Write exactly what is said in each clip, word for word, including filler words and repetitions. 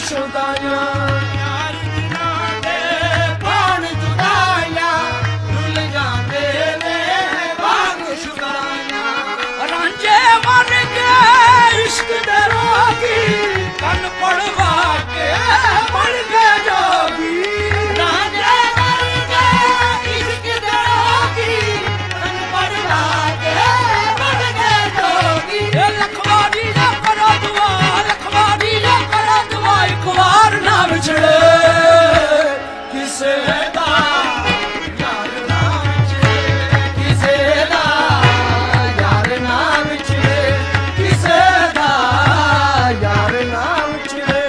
शुदाया यार दे पान जुदाया रुल जाते ने बाग शुदाया रांझे मन के इश्क दे रोगी कन पड़वा के मर गए जोगी रांझे मन के इश्क दे रोगी कन पड़वा के मर गए जोगी लखवारी ना करो दुआ लखवारी ना करो दुआ एक बार ना बिछड़े किसे दा यार ना बिछड़े किसे दा यार ना बिछड़े किसे दा यार ना बिछड़े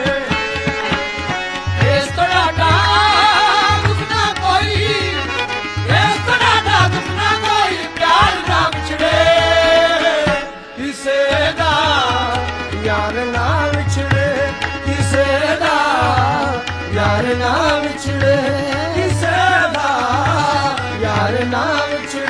इस तरह दा दुख ना कोई इस तरह दा दुख ना कोई प्यार ना बिछड़े किसे दा यार ना बिछड़े किसे दा यार ना बिछड़े किसे दा यार ना बिछड़े